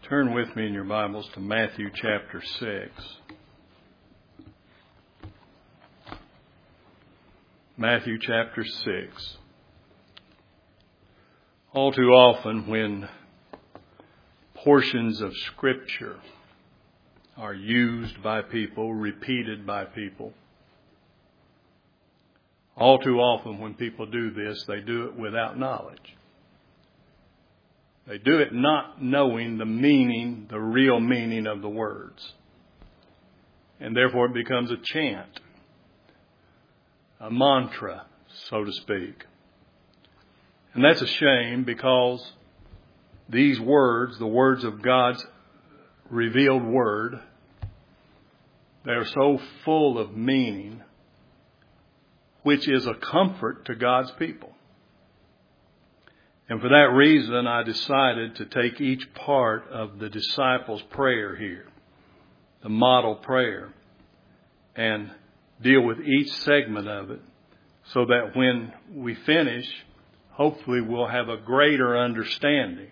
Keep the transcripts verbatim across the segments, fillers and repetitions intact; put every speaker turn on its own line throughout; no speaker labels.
Turn with me in your Bibles to Matthew chapter six. Matthew chapter six. All too often when portions of Scripture are used by people, repeated by people, all too often when people do this, they do it without knowledge. They do it not knowing the meaning, the real meaning of the words. And therefore it becomes a chant, a mantra, so to speak. And that's a shame because these words, the words of God's revealed word, they are so full of meaning, which is a comfort to God's people. And for that reason, I decided to take each part of the disciples' prayer here, the model prayer, and deal with each segment of it so that when we finish, hopefully we'll have a greater understanding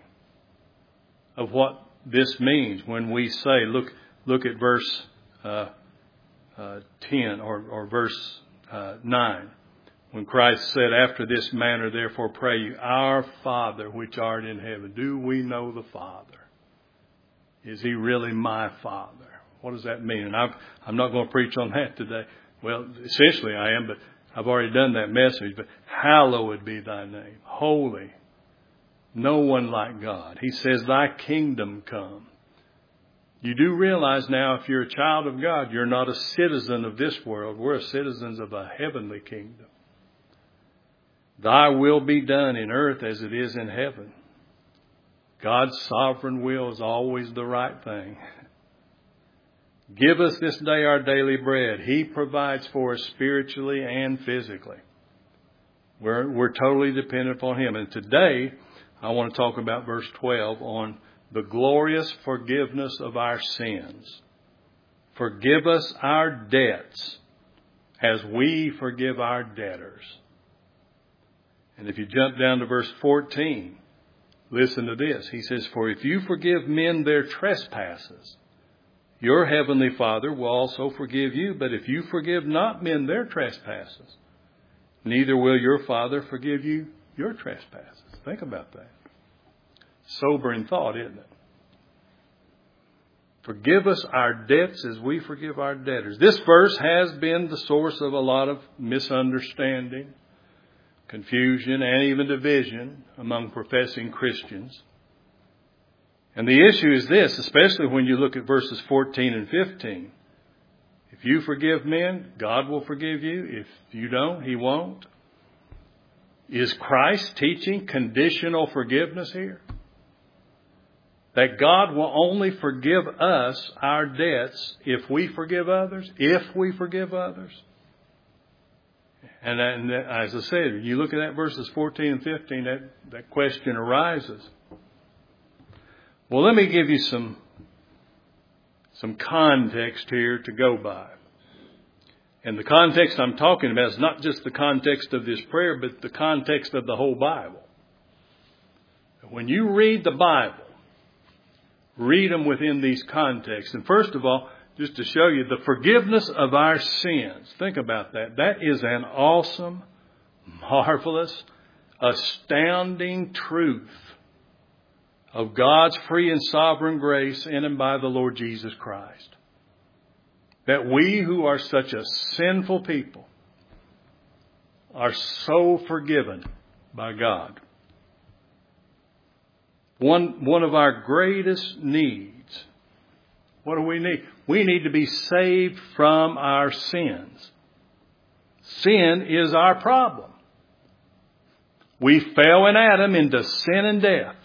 of what this means when we say, look, look at verse uh, uh, ten or, or verse uh, nine. When Christ said, after this manner, therefore pray you, our Father which art in heaven. Do we know the Father? Is he really my Father? What does that mean? And I've, I'm not going to preach on that today. Well, essentially I am, but I've already done that message. But hallowed be thy name. Holy. No one like God. He says, thy kingdom come. You do realize now, if you're a child of God, you're not a citizen of this world. We're citizens of a heavenly kingdom. Thy will be done in earth as it is in heaven. God's sovereign will is always the right thing. Give us this day our daily bread. He provides for us spiritually and physically. We're, we're totally dependent upon Him. And today, I want to talk about verse twelve on the glorious forgiveness of our sins. Forgive us our debts as we forgive our debtors. And if you jump down to verse fourteen, listen to this. He says, for if you forgive men their trespasses, your heavenly Father will also forgive you. But if you forgive not men their trespasses, neither will your Father forgive you your trespasses. Think about that. Sobering thought, isn't it? Forgive us our debts as we forgive our debtors. This verse has been the source of a lot of misunderstanding, confusion, and even division among professing Christians. And the issue is this, especially when you look at verses fourteen and fifteen. If you forgive men, God will forgive you. If you don't, He won't. Is Christ teaching conditional forgiveness here? That God will only forgive us our debts if we forgive others? If we forgive others? And, and as I said, you look at that verses fourteen and fifteen, that, that question arises. Well, let me give you some, some context here to go by. And the context I'm talking about is not just the context of this prayer, but the context of the whole Bible. When you read the Bible, read them within these contexts. And first of all, just to show you the forgiveness of our sins. Think about that. That is an awesome, marvelous, astounding truth of God's free and sovereign grace in and by the Lord Jesus Christ. That we who are such a sinful people are so forgiven by God. One, one of our greatest needs, what do we need? We need to be saved from our sins. Sin is our problem. We fell in Adam into sin and death.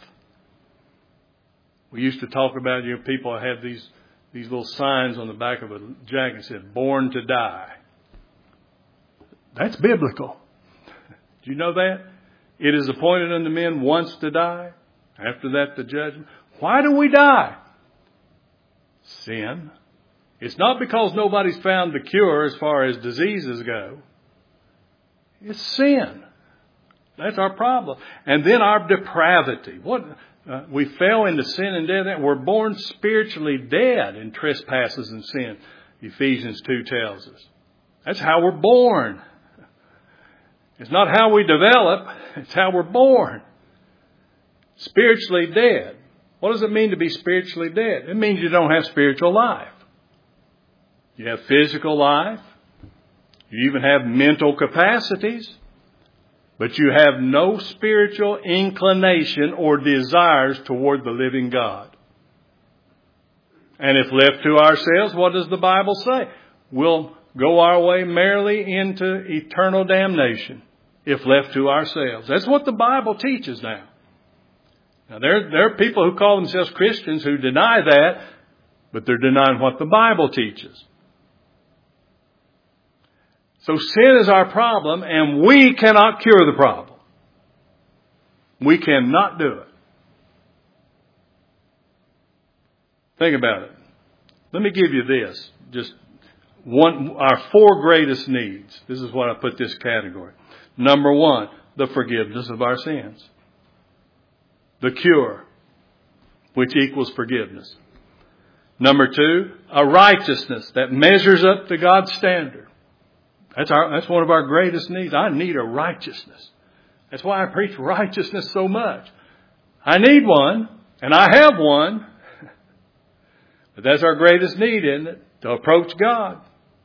We used to talk about, you know, people have these, these little signs on the back of a jacket that said, born to die. That's biblical. Do you know that? It is appointed unto men once to die. After that, the judgment. Why do we die? Sin. It's not because nobody's found the cure as far as diseases go. It's sin. That's our problem. And then our depravity. What Uh, we fell into sin and death. We're born spiritually dead in trespasses and sin. Ephesians two tells us. That's how we're born. It's not how we develop. It's how we're born. Spiritually dead. What does it mean to be spiritually dead? It means you don't have spiritual life. You have physical life. You even have mental capacities. But you have no spiritual inclination or desires toward the living God. And if left to ourselves, what does the Bible say? We'll go our way merrily into eternal damnation if left to ourselves. That's what the Bible teaches now. Now there, there are people who call themselves Christians who deny that, but they're denying what the Bible teaches. So sin is our problem, and we cannot cure the problem. We cannot do it. Think about it. Let me give you this. Just one, our four greatest needs. This is what I put this category. Number one, the forgiveness of our sins. The cure, which equals forgiveness. Number two, a righteousness that measures up to God's standard. That's our, that's one of our greatest needs. I need a righteousness. That's why I preach righteousness so much. I need one, and I have one. But that's our greatest need, isn't it? To approach God.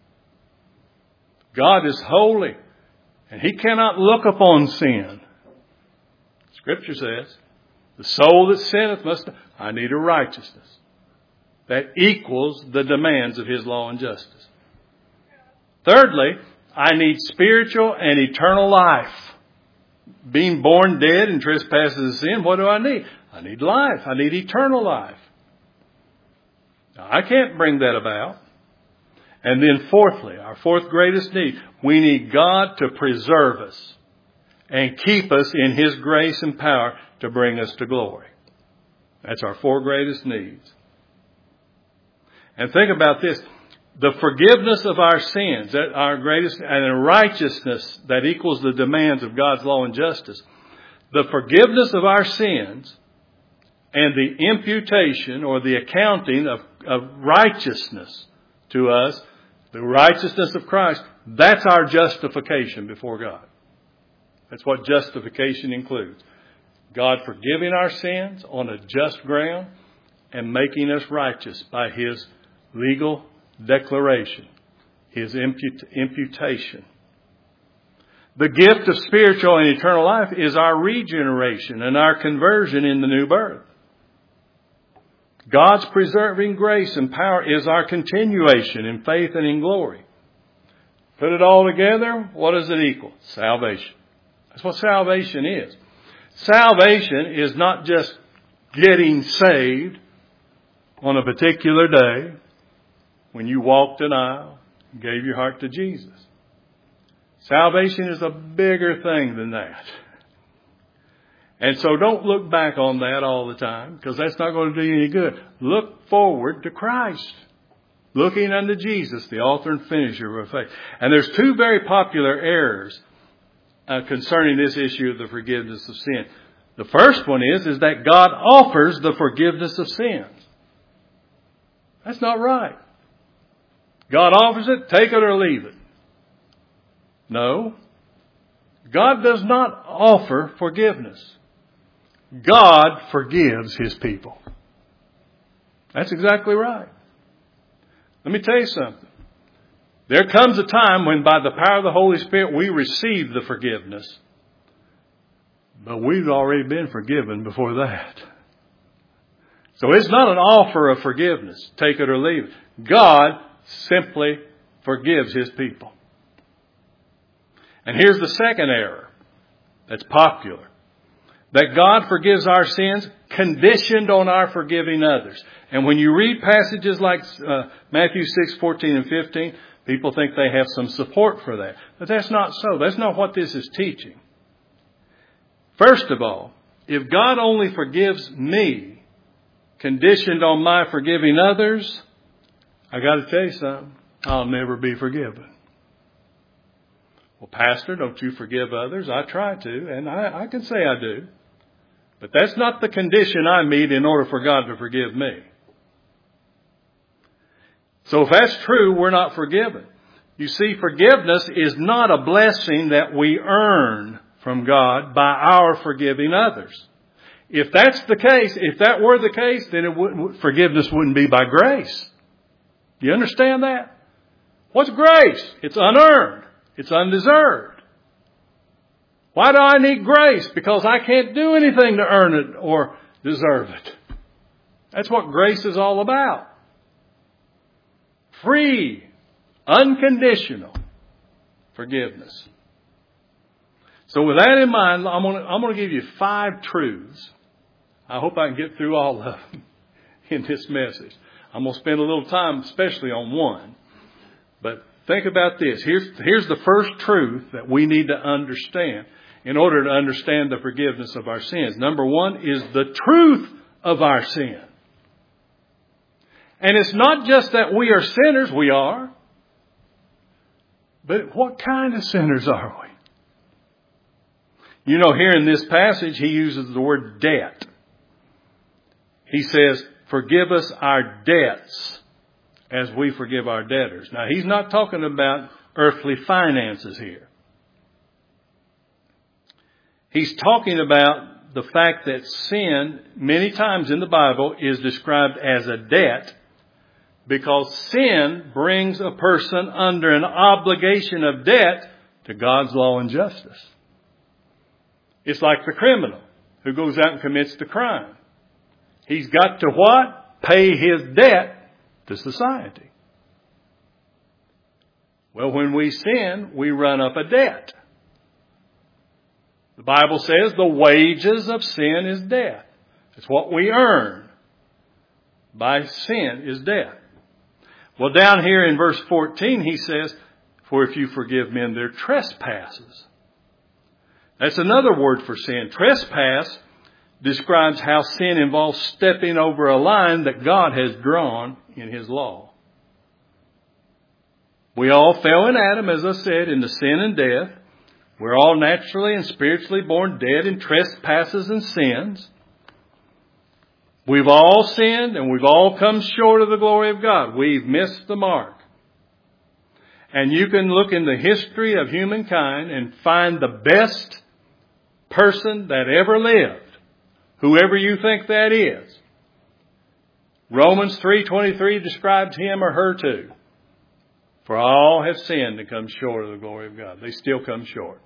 God is holy, and He cannot look upon sin. Scripture says, the soul that sinneth must... I need a righteousness that equals the demands of His law and justice. Thirdly, I need spiritual and eternal life. Being born dead in trespasses and sin, what do I need? I need life. I need eternal life. Now, I can't bring that about. And then fourthly, our fourth greatest need, we need God to preserve us and keep us in His grace and power to bring us to glory. That's our four greatest needs. And think about this. The forgiveness of our sins, that our greatest, and a righteousness that equals the demands of God's law and justice. The forgiveness of our sins and the imputation or the accounting of, of righteousness to us, the righteousness of Christ, that's our justification before God. That's what justification includes. God forgiving our sins on a just ground and making us righteous by His legal declaration, His imput- imputation. The gift of spiritual and eternal life is our regeneration and our conversion in the new birth. God's preserving grace and power is our continuation in faith and in glory. Put it all together, what does it equal? Salvation. That's what salvation is. Salvation is not just getting saved on a particular day when you walked an aisle and gave your heart to Jesus. Salvation is a bigger thing than that. And so don't look back on that all the time, because that's not going to do you any good. Look forward to Christ. Looking unto Jesus, the author and finisher of our faith. And there's two very popular errors uh, concerning this issue of the forgiveness of sin. The first one is, is that God offers the forgiveness of sins. That's not right. God offers it, take it or leave it. No. God does not offer forgiveness. God forgives His people. That's exactly right. Let me tell you something. There comes a time when by the power of the Holy Spirit we receive the forgiveness. But we've already been forgiven before that. So it's not an offer of forgiveness. Take it or leave it. God simply forgives His people. And here's the second error that's popular. That God forgives our sins conditioned on our forgiving others. And when you read passages like uh, Matthew six, fourteen and fifteen, people think they have some support for that. But that's not so. That's not what this is teaching. First of all, if God only forgives me, conditioned on my forgiving others, I got to tell you something, I'll never be forgiven. Well, Pastor, don't you forgive others? I try to, and I, I can say I do. But that's not the condition I meet in order for God to forgive me. So if that's true, we're not forgiven. You see, forgiveness is not a blessing that we earn from God by our forgiving others. If that's the case, if that were the case, then it wouldn't, forgiveness wouldn't be by grace. Do you understand that? What's grace? It's unearned. It's undeserved. Why do I need grace? Because I can't do anything to earn it or deserve it. That's what grace is all about. Free, unconditional forgiveness. So with that in mind, I'm going to, I'm going to give you five truths. I hope I can get through all of them in this message. I'm going to spend a little time especially on one. But think about this. Here's, here's the first truth that we need to understand in order to understand the forgiveness of our sins. Number one is the truth of our sin. And it's not just that we are sinners, we are. But what kind of sinners are we? You know, here in this passage, he uses the word debt. He says, forgive us our debts as we forgive our debtors. Now, he's not talking about earthly finances here. He's talking about the fact that sin, many times in the Bible, is described as a debt because sin brings a person under an obligation of debt to God's law and justice. It's like the criminal who goes out and commits the crime. He's got to what? Pay his debt to society. Well, when we sin, we run up a debt. The Bible says the wages of sin is death. It's what we earn by sin is death. Well, down here in verse fourteen, he says, for if you forgive men their trespasses. That's another word for sin. Trespass describes how sin involves stepping over a line that God has drawn in His law. We all fell in Adam, as I said, into sin and death. We're all naturally and spiritually born dead in trespasses and sins. We've all sinned and we've all come short of the glory of God. We've missed the mark. And you can look in the history of humankind and find the best person that ever lived, whoever you think that is. Romans three twenty-three describes him or her too. For all have sinned and come short of the glory of God. They still come short.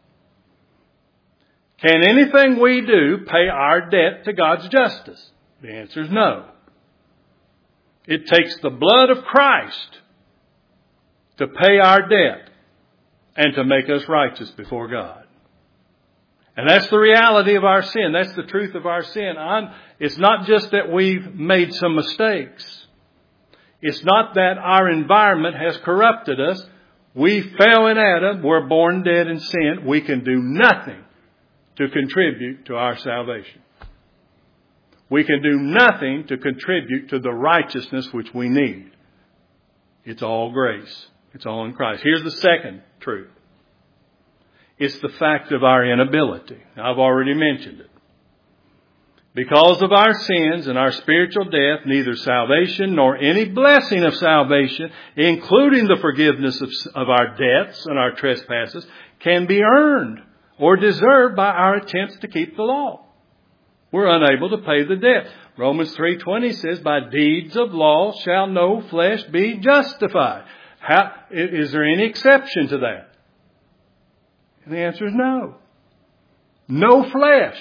Can anything we do pay our debt to God's justice? The answer is no. It takes the blood of Christ to pay our debt and to make us righteous before God. And that's the reality of our sin. That's the truth of our sin. I'm, it's not just that we've made some mistakes. It's not that our environment has corrupted us. We fell in Adam. We're born dead in sin. We can do nothing to contribute to our salvation. We can do nothing to contribute to the righteousness which we need. It's all grace. It's all in Christ. Here's the second truth. It's the fact of our inability. I've already mentioned it. Because of our sins and our spiritual death, neither salvation nor any blessing of salvation, including the forgiveness of, of our debts and our trespasses, can be earned or deserved by our attempts to keep the law. We're unable to pay the debt. Romans three twenty says, by deeds of law shall no flesh be justified. How, is there any exception to that? And the answer is no. No flesh.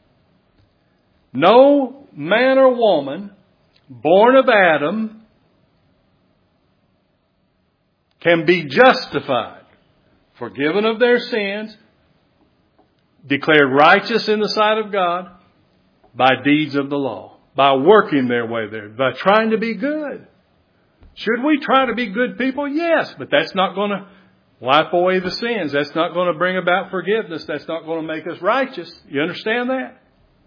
No man or woman born of Adam can be justified, forgiven of their sins, declared righteous in the sight of God by deeds of the law, by working their way there, by trying to be good. Should we try to be good people? Yes, but that's not going to wipe away the sins. That's not going to bring about forgiveness. That's not going to make us righteous. You understand that?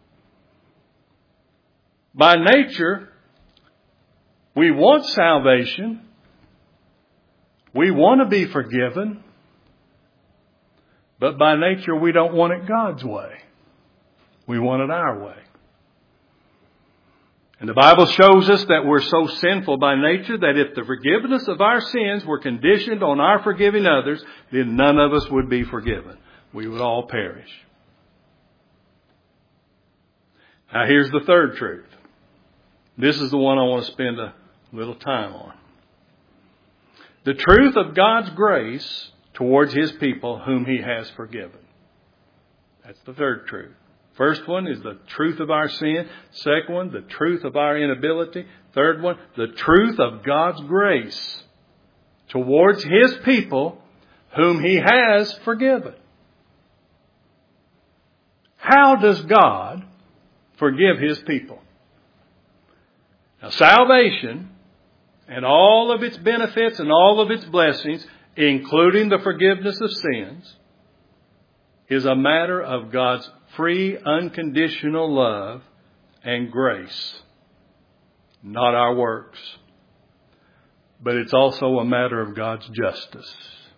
By nature, we want salvation. We want to be forgiven. But by nature, we don't want it God's way. We want it our way. And the Bible shows us that we're so sinful by nature that if the forgiveness of our sins were conditioned on our forgiving others, then none of us would be forgiven. We would all perish. Now here's the third truth. This is the one I want to spend a little time on. The truth of God's grace towards His people whom He has forgiven. That's the third truth. First one is the truth of our sin. Second one, the truth of our inability. Third one, the truth of God's grace towards His people whom He has forgiven. How does God forgive His people? Now, salvation and all of its benefits and all of its blessings, including the forgiveness of sins, is a matter of God's free, unconditional love and grace, not our works. But it's also a matter of God's justice.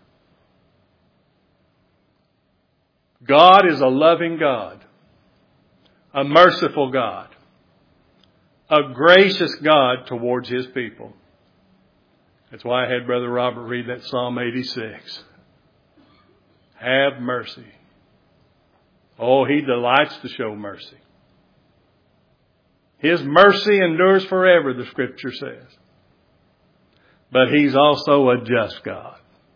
God is a loving God, a merciful God, a gracious God towards His people. That's why I had Brother Robert read that Psalm eighty-six. Have mercy. Oh, He delights to show mercy. His mercy endures forever, the Scripture says. But He's also a just God.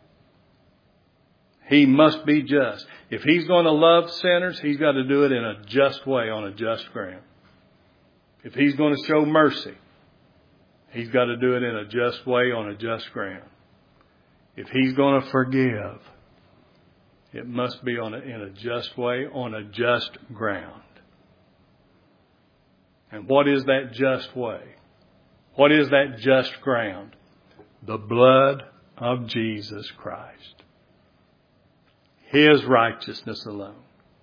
He must be just. If He's going to love sinners, He's got to do it in a just way, on a just ground. If He's going to show mercy, He's got to do it in a just way, on a just ground. If He's going to forgive, it must be on a, in a just way, on a just ground. And what is that just way? What is that just ground? The blood of Jesus Christ. His righteousness alone.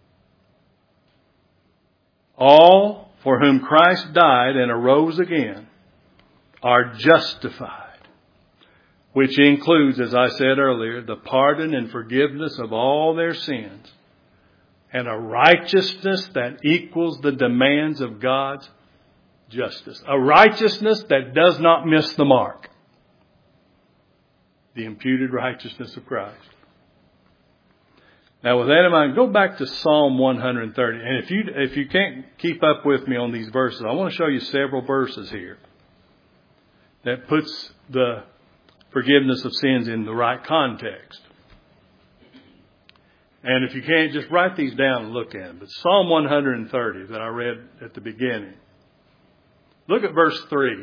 All for whom Christ died and arose again are justified. Which includes, as I said earlier, the pardon and forgiveness of all their sins. And a righteousness that equals the demands of God's justice. A righteousness that does not miss the mark. The imputed righteousness of Christ. Now with that in mind, go back to Psalm one thirty. And if you, if you can't keep up with me on these verses, I want to show you several verses here that puts the forgiveness of sins in the right context. And if you can't, just write these down and look at them. But Psalm one thirty that I read at the beginning. Look at verse three.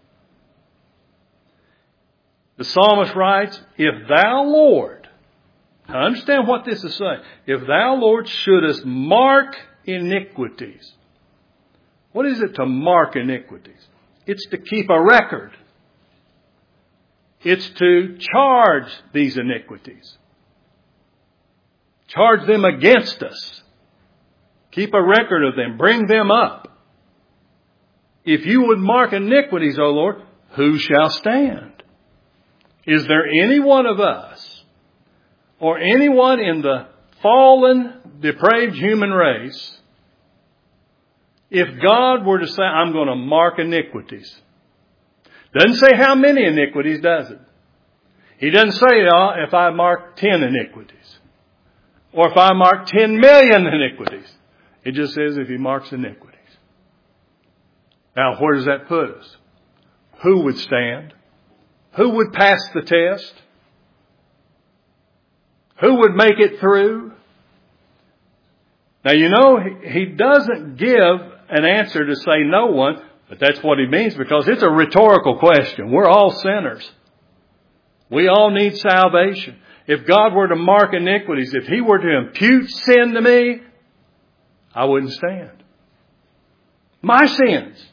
The psalmist writes, If thou, Lord, now understand what this is saying. If thou, Lord, shouldest mark iniquities. What is it to mark iniquities? It's to keep a record. It's to charge these iniquities. Charge them against us. Keep a record of them. Bring them up. If you would mark iniquities, O Lord, who shall stand? Is there any one of us or anyone in the fallen, depraved human race, if God were to say, I'm going to mark iniquities? Doesn't say how many iniquities, does it? He doesn't say, oh, if I mark ten iniquities. Or if I mark ten million iniquities. It just says if He marks iniquities. Now, where does that put us? Who would stand? Who would pass the test? Who would make it through? Now, you know, He doesn't give an answer to say no one. But that's what He means, because it's a rhetorical question. We're all sinners. We all need salvation. If God were to mark iniquities, if He were to impute sin to me, I wouldn't stand. My sins.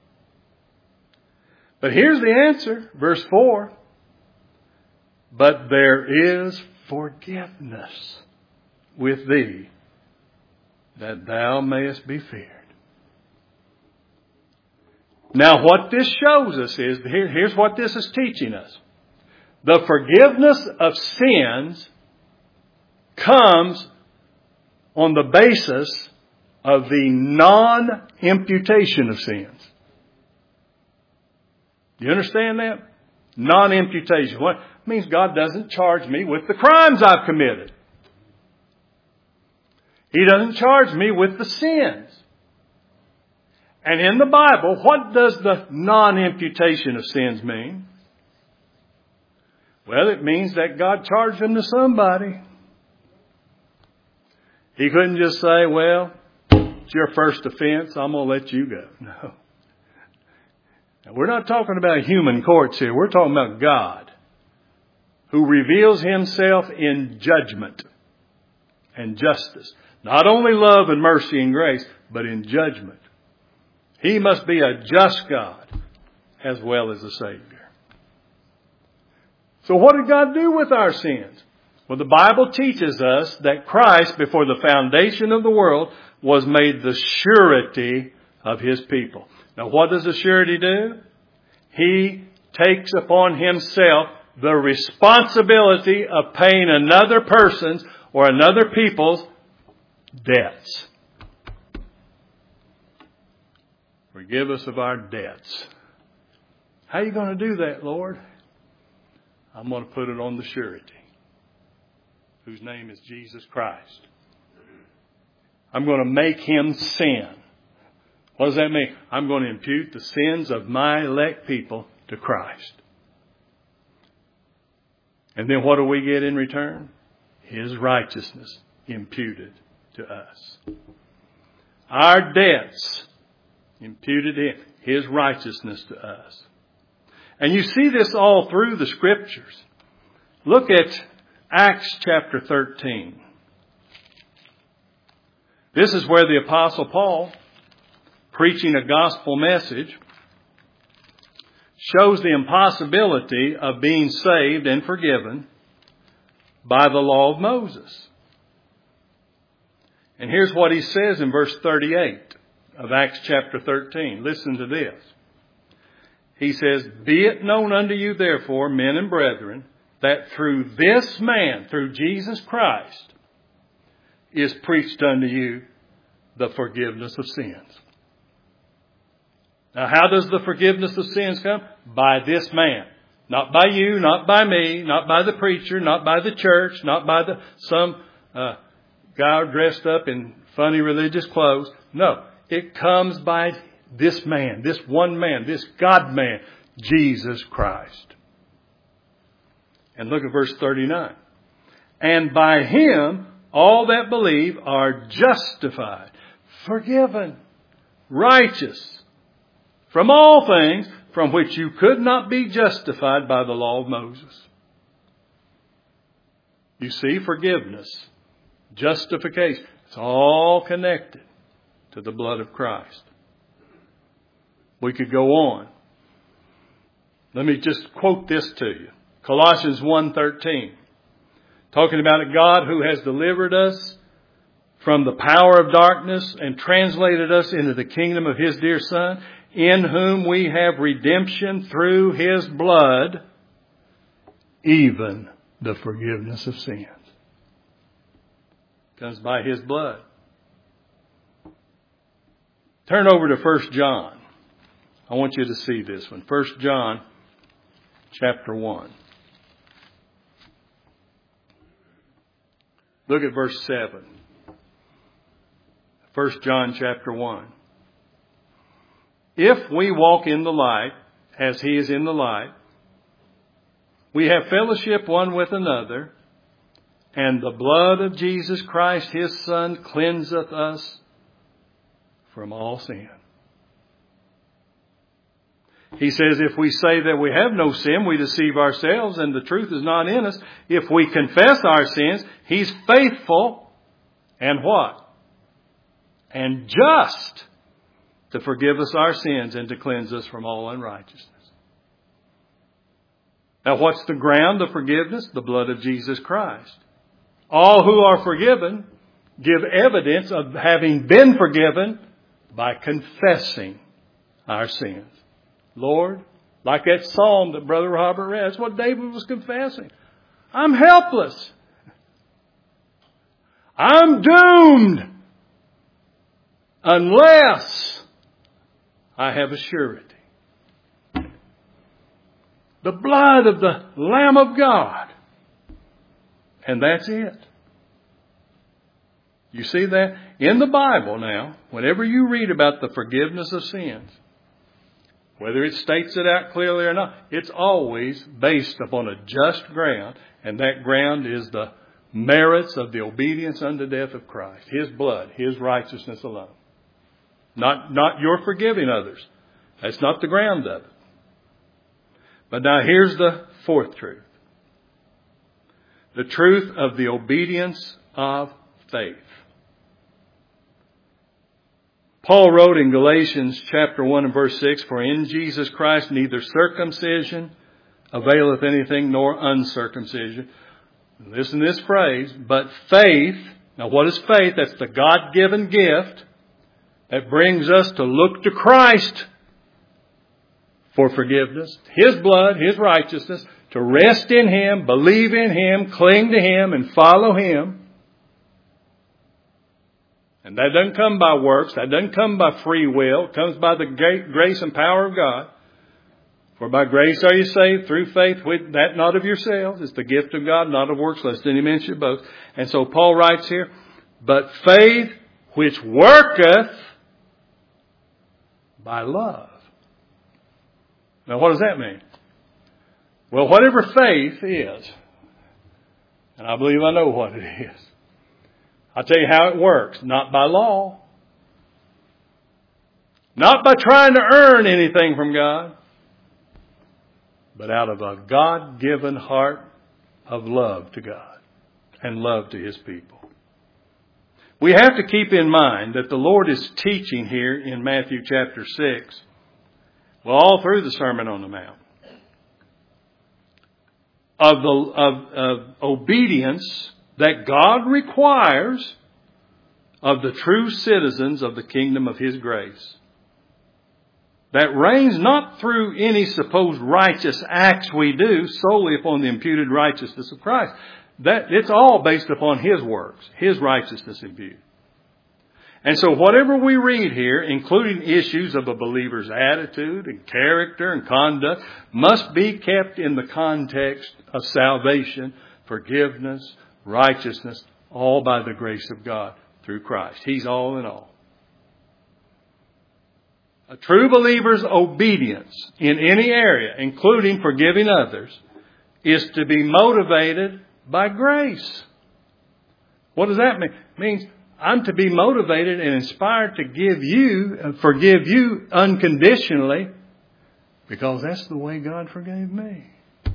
But here's the answer, verse four. But there is forgiveness with thee, that thou mayest be feared. Now what this shows us is, here, here's what this is teaching us. The forgiveness of sins comes on the basis of the non-imputation of sins. Do you understand that? Non-imputation. What? It means God doesn't charge me with the crimes I've committed. He doesn't charge me with the sins. And in the Bible, what does the non-imputation of sins mean? Well, it means that God charged them to somebody. He couldn't just say, well, it's your first offense, I'm going to let you go. No. Now, we're not talking about human courts here. We're talking about God, who reveals Himself in judgment and justice. Not only love and mercy and grace, but in judgment. He must be a just God as well as a Savior. So what did God do with our sins? Well, the Bible teaches us that Christ, before the foundation of the world, was made the surety of His people. Now, what does the surety do? He takes upon Himself the responsibility of paying another person's or another people's debts. Forgive us of our debts. How are you going to do that, Lord? I'm going to put it on the surety, whose name is Jesus Christ. I'm going to make Him sin. What does that mean? I'm going to impute the sins of my elect people to Christ. And then what do we get in return? His righteousness imputed to us. Our debts imputed to Him. His righteousness to us. And you see this all through the Scriptures. Look at Acts chapter thirteen. This is where the Apostle Paul, preaching a gospel message, shows the impossibility of being saved and forgiven by the law of Moses. And here's what he says in verse thirty-eight of Acts chapter thirteen. Listen to this. He says, "Be it known unto you therefore, men and brethren, that through this man, through Jesus Christ, is preached unto you the forgiveness of sins." Now, how does the forgiveness of sins come? By this man. Not by you, not by me, not by the preacher, not by the church, not by the some uh, guy dressed up in funny religious clothes. No, it comes by this man, this one man, this God-man, Jesus Christ. And look at verse thirty-nine. "And by Him all that believe are justified," forgiven, righteous, from all things from which you could not be justified by the law of Moses. You see, forgiveness, justification, it's all connected to the blood of Christ. We could go on. Let me just quote this to you. Colossians one thirteen. Talking about a God who has delivered us from the power of darkness and translated us into the kingdom of His dear Son, in whom we have redemption through His blood, even the forgiveness of sins. Comes by His blood. Turn over to First John. I want you to see this one. First John chapter one. Look at verse seven. First John chapter one. "If we walk in the light, as He is in the light, we have fellowship one with another, and the blood of Jesus Christ, His Son, cleanseth us from all sin." He says, if we say that we have no sin, we deceive ourselves and the truth is not in us. If we confess our sins, He's faithful and what? And just to forgive us our sins and to cleanse us from all unrighteousness. Now, what's the ground of forgiveness? The blood of Jesus Christ. All who are forgiven give evidence of having been forgiven by confessing our sins. Lord, like that psalm that Brother Robert read, that's what David was confessing. I'm helpless. I'm doomed. unless I have a surety. The blood of the Lamb of God. And that's it. You see that? In the Bible now, whenever you read about the forgiveness of sins, whether it states it out clearly or not, it's always based upon a just ground, and that ground is the merits of the obedience unto death of Christ. His blood, His righteousness alone. Not, not your forgiving others. That's not the ground of it. But now here's the fourth truth. The truth of the obedience of faith. Paul wrote in Galatians chapter one and verse six, for in Jesus Christ neither circumcision availeth anything nor uncircumcision. Listen to this phrase, but faith. Now what is faith? That's the God-given gift that brings us to look to Christ for forgiveness. His blood, His righteousness, to rest in Him, believe in Him, cling to Him, and follow Him. And that doesn't come by works. That doesn't come by free will. It comes by the grace and power of God. For by grace are you saved through faith, with that not of yourselves. It's the gift of God, not of works, lest any man should boast. And so Paul writes here, but faith which worketh by love. Now what does that mean? Well, whatever faith is, and I believe I know what it is, I'll tell you how it works. Not by law. Not by trying to earn anything from God. But out of a God-given heart of love to God and love to His people. We have to keep in mind that the Lord is teaching here in Matthew chapter six, well, all through the Sermon on the Mount, of the of, of obedience that God requires of the true citizens of the kingdom of His grace. That reigns not through any supposed righteous acts we do solely upon the imputed righteousness of Christ. That it's all based upon His works, His righteousness imputed. And so whatever we read here, including issues of a believer's attitude and character and conduct, must be kept in the context of salvation, forgiveness, righteousness, all by the grace of God through Christ. He's all in all. A true believer's obedience in any area, including forgiving others, is to be motivated by grace. What does that mean? It means I'm to be motivated and inspired to give you, forgive you unconditionally, because that's the way God forgave me.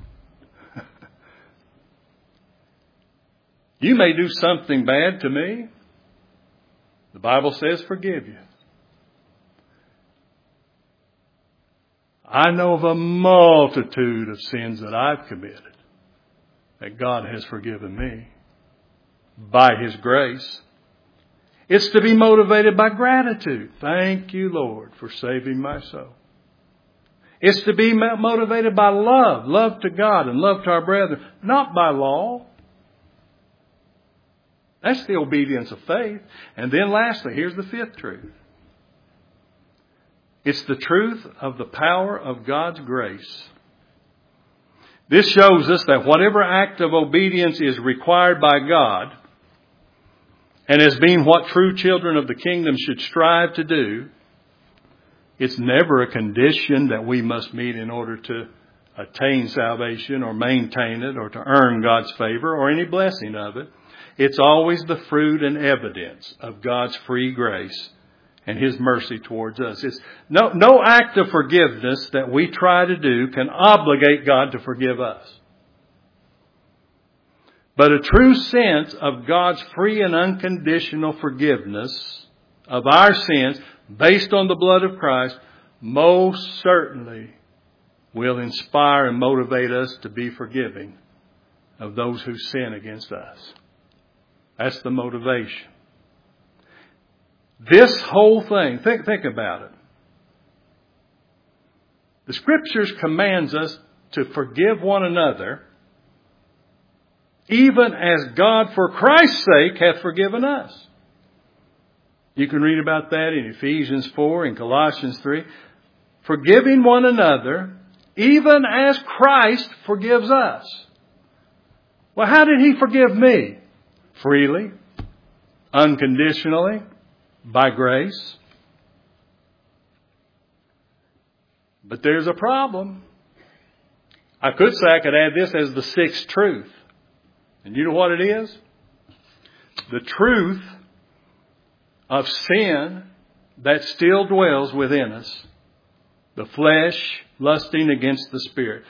You may do something bad to me. The Bible says forgive you. I know of a multitude of sins that I've committed that God has forgiven me by His grace. It's to be motivated by gratitude. Thank you, Lord, for saving my soul. It's to be motivated by love, love to God and love to our brethren, not by law. That's the obedience of faith. And then lastly, here's the fifth truth. It's the truth of the power of God's grace. This shows us that whatever act of obedience is required by God, and as being what true children of the kingdom should strive to do, it's never a condition that we must meet in order to attain salvation or maintain it or to earn God's favor or any blessing of it. It's always the fruit and evidence of God's free grace and His mercy towards us. It's no, no act of forgiveness that we try to do can obligate God to forgive us. But a true sense of God's free and unconditional forgiveness of our sins based on the blood of Christ most certainly will inspire and motivate us to be forgiving of those who sin against us. That's the motivation. This whole thing, think, think about it. The Scriptures commands us to forgive one another, even as God for Christ's sake hath forgiven us. You can read about that in Ephesians four and Colossians three. Forgiving one another, even as Christ forgives us. Well, how did He forgive me? Freely, unconditionally, by grace. But there's a problem. I could say I could add this as the sixth truth. And you know what it is? The truth of sin that still dwells within us. The flesh lusting against the Spirit.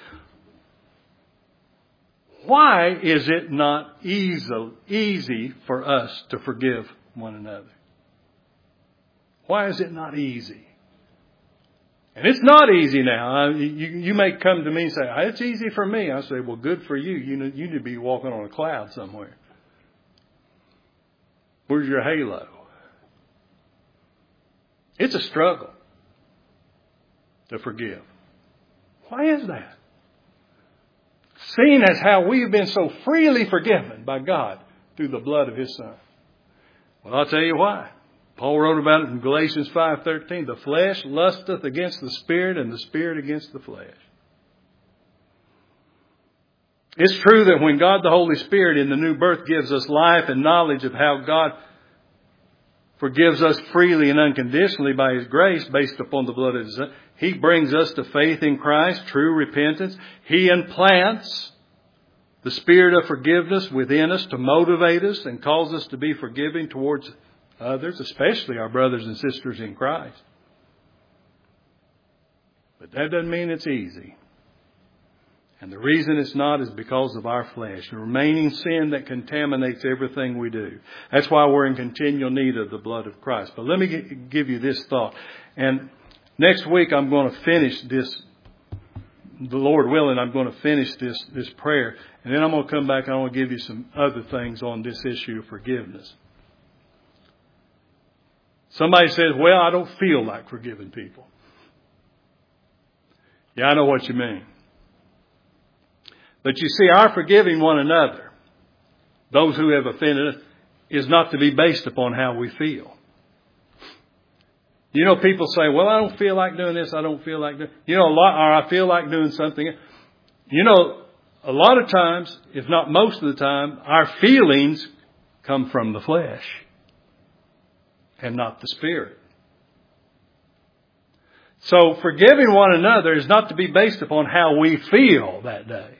Why is it not easy, easy for us to forgive one another? Why is it not easy? And it's not easy now. You, you may come to me and say, it's easy for me. I say, well, good for you. You know, you need to be walking on a cloud somewhere. Where's your halo? It's a struggle to forgive. Why is that? Seeing as how we've been so freely forgiven by God through the blood of His Son. Well, I'll tell you why. Paul wrote about it in Galatians five thirteen. The flesh lusteth against the Spirit, and the Spirit against the flesh. It's true that when God the Holy Spirit in the new birth gives us life and knowledge of how God forgives us freely and unconditionally by His grace based upon the blood of His Son, He brings us to faith in Christ, true repentance. He implants the spirit of forgiveness within us to motivate us and cause us to be forgiving towards others, especially our brothers and sisters in Christ. But that doesn't mean it's easy. And the reason it's not is because of our flesh, the remaining sin that contaminates everything we do. That's why we're in continual need of the blood of Christ. But let me get, give you this thought. And next week I'm going to finish this, the Lord willing, I'm going to finish this, this prayer. And then I'm going to come back and I want to give you some other things on this issue of forgiveness. Somebody says, well, I don't feel like forgiving people. Yeah, I know what you mean. But you see, our forgiving one another, those who have offended us, is not to be based upon how we feel. You know, people say, well, I don't feel like doing this. I don't feel like doing, you know, a lot, or I feel like doing something. You know, a lot of times, if not most of the time, our feelings come from the flesh and not the Spirit. So forgiving one another is not to be based upon how we feel that day.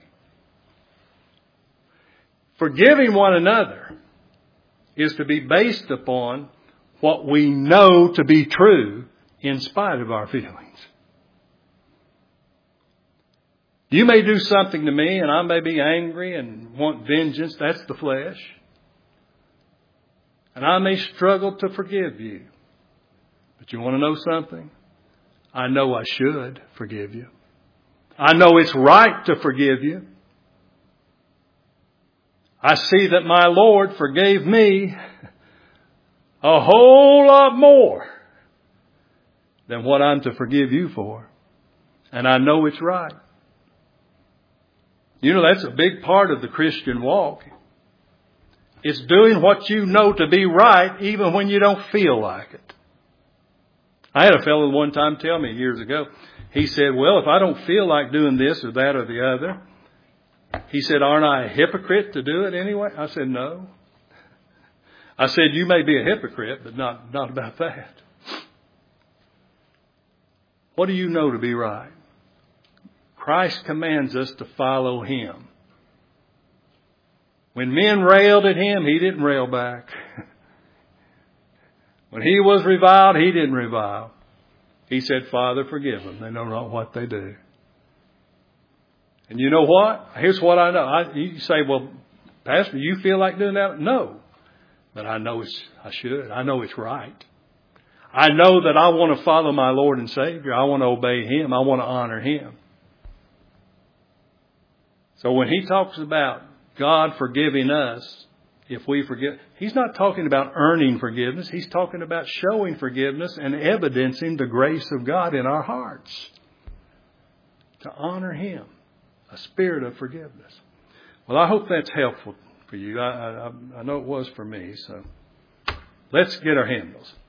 Forgiving one another is to be based upon what we know to be true in spite of our feelings. You may do something to me and I may be angry and want vengeance. That's the flesh. And I may struggle to forgive you. But you want to know something? I know I should forgive you. I know it's right to forgive you. I see that my Lord forgave me a whole lot more than what I'm to forgive you for. And I know it's right. You know, that's a big part of the Christian walk. It's doing what you know to be right even when you don't feel like it. I had a fellow one time tell me years ago, he said, well, if I don't feel like doing this or that or the other, he said, aren't I a hypocrite to do it anyway? I said, no. I said, you may be a hypocrite, but not, not about that. What do you know to be right? Christ commands us to follow Him. When men railed at Him, He didn't rail back. When He was reviled, He didn't revile. He said, Father, forgive them. They know not what they do. And you know what? Here's what I know. I, you say, well, Pastor, you feel like doing that? No. But I know it's, I should. I know it's right. I know that I want to follow my Lord and Savior. I want to obey Him. I want to honor Him. So when He talks about God forgiving us, if we forgive, He's not talking about earning forgiveness. He's talking about showing forgiveness and evidencing the grace of God in our hearts to honor Him. A spirit of forgiveness. Well, I hope that's helpful for you. I, I, I know it was for me. So let's get our hymnals.